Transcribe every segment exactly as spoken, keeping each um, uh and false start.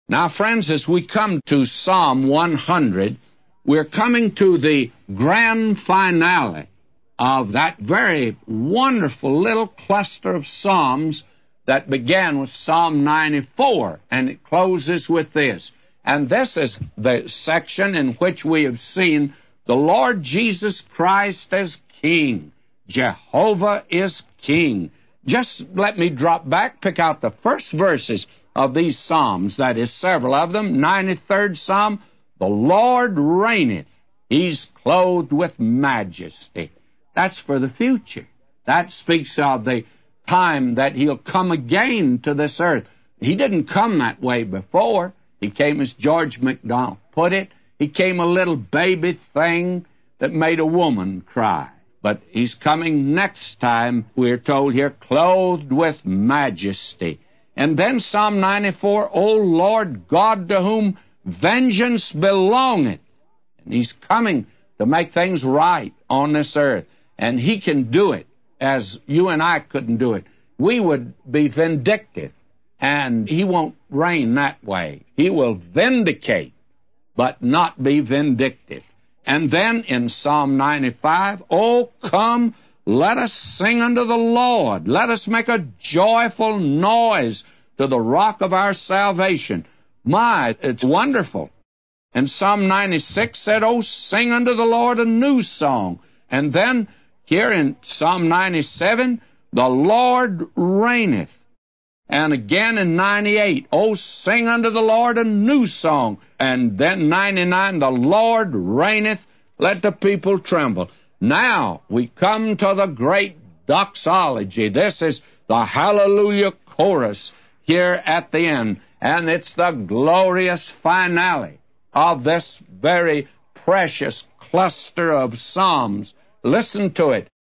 Now, friends, as we come to Psalm one hundred, we're coming to the grand finale of that very wonderful little cluster of psalms that began with Psalm ninety-four, and it closes with this. And this is the section in which we have seen the Lord Jesus Christ as King. Jehovah is King. Just let me drop back, pick out the first verses of these psalms, that is, several of them. ninety-third Psalm, the Lord reigneth. He's clothed with majesty. That's for the future. That speaks of the time that he'll come again to this earth. He didn't come that way before. He came, as George MacDonald put it, he came a little baby thing that made a woman cry. But he's coming next time, we're told here, clothed with majesty. And then Psalm ninety-four, O Lord God, to whom vengeance belongeth. And he's coming to make things right on this earth. And he can do it as you and I couldn't do it. We would be vindictive, and he won't reign that way. He will vindicate, but not be vindictive. And then in Psalm ninety-five, O come, let us sing unto the Lord. Let us make a joyful noise to the rock of our salvation. My, it's wonderful. And Psalm ninety-six said, O sing unto the Lord a new song. And then here in Psalm ninety-seven, the Lord reigneth. And again in ninety-eight, O sing unto the Lord a new song. And then ninety-nine, the Lord reigneth, let the people tremble. Now we come to the great doxology. This is the Hallelujah chorus here at the end. And it's the glorious finale of this very precious cluster of psalms. Listen to it.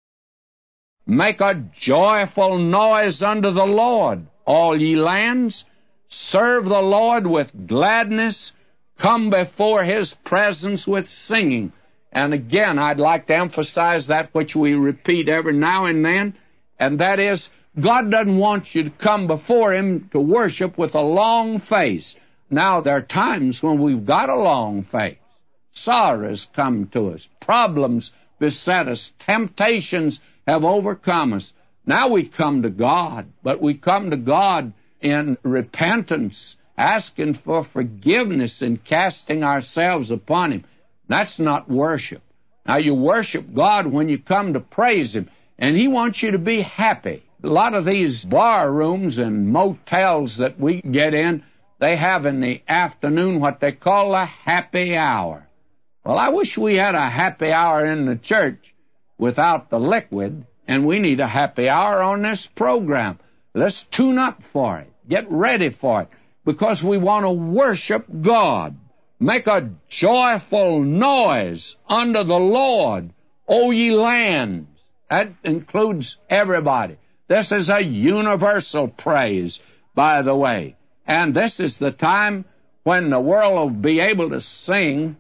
Make a joyful noise unto the Lord, all ye lands. Serve the Lord with gladness. Come before his presence with singing. And again, I'd like to emphasize that which we repeat every now and then, and that is, God doesn't want you to come before him to worship with a long face. Now, there are times when we've got a long face. Sorrows come to us. Problems beset us. Temptations have overcome us. Now we come to God, but we come to God in repentance, asking for forgiveness and casting ourselves upon him. That's not worship. Now, you worship God when you come to praise him, and he wants you to be happy. A lot of these bar rooms and motels that we get in, they have in the afternoon what they call a happy hour. Well, I wish we had a happy hour in the church without the liquid, and we need a happy hour on this program. Let's tune up for it. Get ready for it, because we want to worship God. Make a joyful noise unto the Lord, O ye lands. That includes everybody. This is a universal praise, by the way. And this is the time when the world will be able to sing,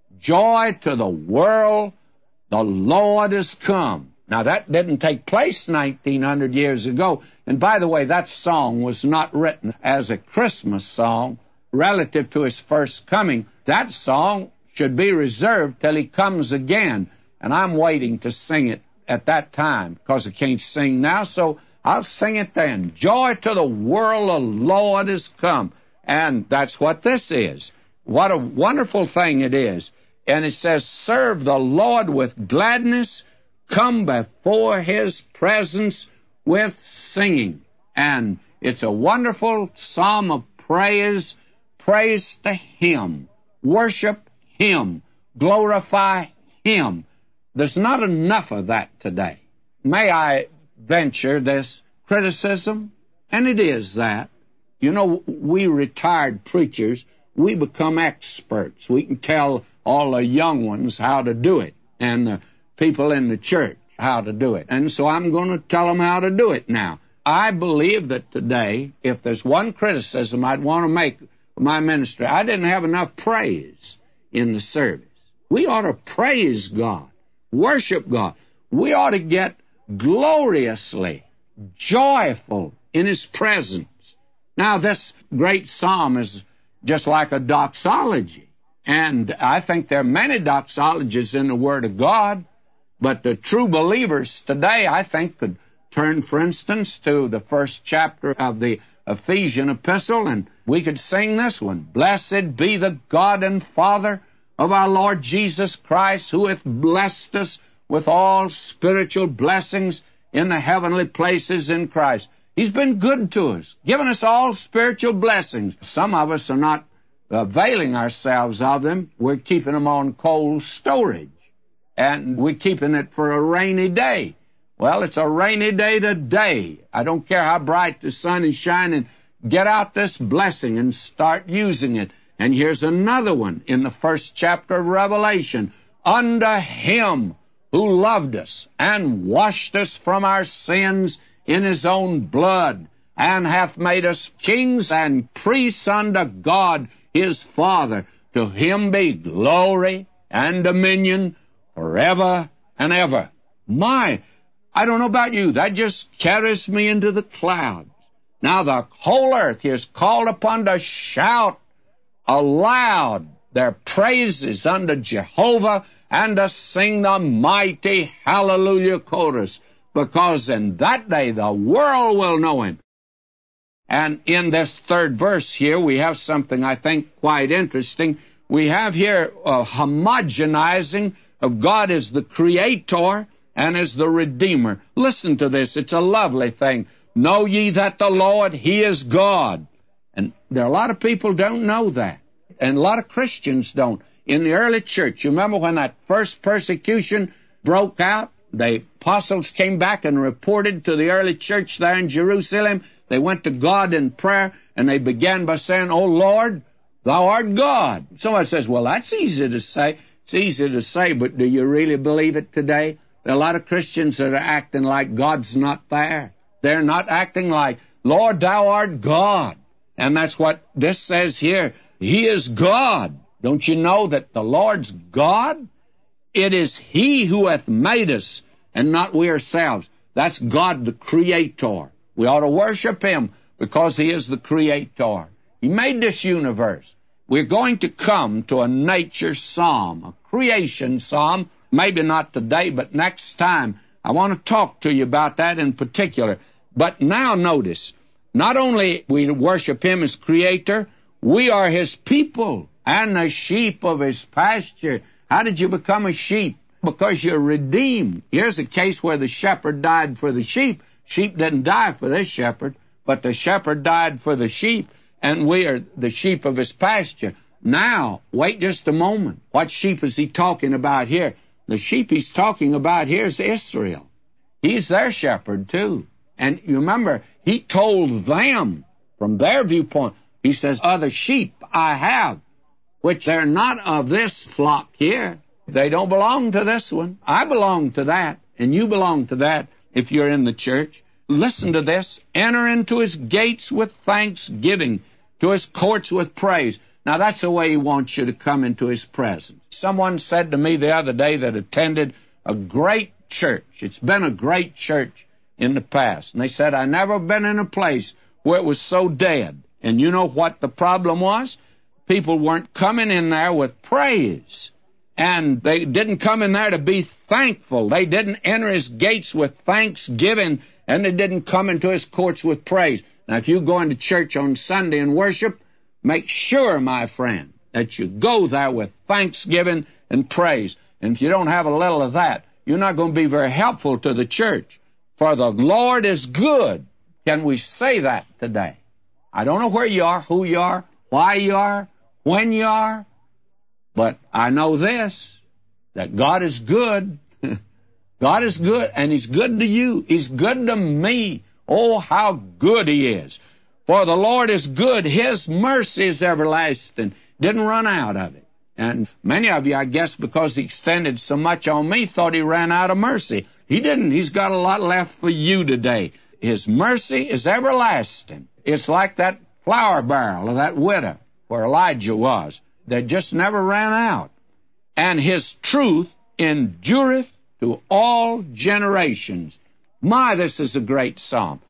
Joy to the world, the Lord is come. Now, that didn't take place nineteen hundred years ago. And by the way, that song was not written as a Christmas song relative to his first coming. That song should be reserved till he comes again. And I'm waiting to sing it at that time, because I can't sing now, so I'll sing it then. Joy to the world, the Lord is come. And that's what this is. What a wonderful thing it is. And it says, serve the Lord with gladness, come before his presence with singing. And it's a wonderful psalm of praise. Praise to him. Worship him. Glorify him. There's not enough of that today. May I venture this criticism? And it is that. You know, we retired preachers, we become experts. We can tell all the young ones how to do it, and the people in the church how to do it. And so I'm going to tell them how to do it now. I believe that today, if there's one criticism I'd want to make of my ministry, I didn't have enough praise in the service. We ought to praise God, worship God. We ought to get gloriously joyful in his presence. Now, this great psalm is just like a doxology. And I think there are many doxologies in the Word of God, but the true believers today, I think, could turn, for instance, to the first chapter of the Ephesian epistle, and we could sing this one. Blessed be the God and Father of our Lord Jesus Christ, who hath blessed us with all spiritual blessings in the heavenly places in Christ. He's been good to us, given us all spiritual blessings. Some of us are not availing ourselves of them. We're keeping them on cold storage, and we're keeping it for a rainy day. Well, it's a rainy day today. I don't care how bright the sun is shining. Get out this blessing and start using it. And here's another one in the first chapter of Revelation. Unto him who loved us and washed us from our sins in his own blood, and hath made us kings and priests unto God his Father. To him be glory and dominion forever and ever. My, I don't know about you, that just carries me into the clouds. Now the whole earth is called upon to shout aloud their praises unto Jehovah and to sing the mighty hallelujah chorus, because in that day the world will know him. And in this third verse here, we have something I think quite interesting. We have here a homogenizing of God as the Creator and as the Redeemer. Listen to this. It's a lovely thing. Know ye that the Lord, He is God. And there are a lot of people don't know that. And a lot of Christians don't. In the early church, you remember when that first persecution broke out? The apostles came back and reported to the early church there in Jerusalem. They went to God in prayer, and they began by saying, O Lord, Thou art God. Somebody says, well, that's easy to say. It's easy to say, but do you really believe it today? There are a lot of Christians that are acting like God's not there. They're not acting like, Lord, Thou art God. And that's what this says here. He is God. Don't you know that the Lord's God? It is He who hath made us, and not we ourselves. That's God, the Creator. We ought to worship Him because He is the Creator. He made this universe. We're going to come to a nature psalm, a creation psalm. Maybe not today, but next time. I want to talk to you about that in particular. But now notice, not only we worship Him as Creator, we are His people and the sheep of His pasture. How did you become a sheep? Because you're redeemed. Here's a case where the shepherd died for the sheep. Sheep didn't die for this shepherd, but the shepherd died for the sheep, and we are the sheep of His pasture. Now, wait just a moment. What sheep is He talking about here? The sheep He's talking about here is Israel. He's their shepherd, too. And you remember, He told them, from their viewpoint, He says, other sheep I have, which they're not of this flock here. They don't belong to this one. I belong to that, and you belong to that if you're in the church. Listen to this. Enter into His gates with thanksgiving, to His courts with praise. Now, that's the way He wants you to come into His presence. Someone said to me the other day that attended a great church. It's been a great church in the past. And they said, I've never been in a place where it was so dead. And you know what the problem was? People weren't coming in there with praise. And they didn't come in there to be thankful. They didn't enter His gates with thanksgiving, and they didn't come into His courts with praise. Now, if you go into church on Sunday and worship, make sure, my friend, that you go there with thanksgiving and praise. And if you don't have a little of that, you're not going to be very helpful to the church. For the Lord is good. Can we say that today? I don't know where you are, who you are, why you are, when you are, but I know this, that God is good. God is good, and He's good to you. He's good to me. Oh, how good He is. For the Lord is good. His mercy is everlasting. Didn't run out of it. And many of you, I guess, because He extended so much on me, thought He ran out of mercy. He didn't. He's got a lot left for you today. His mercy is everlasting. It's like that flour barrel of that widow where Elijah was, that just never ran out. And His truth endureth to all generations. My, this is a great psalm.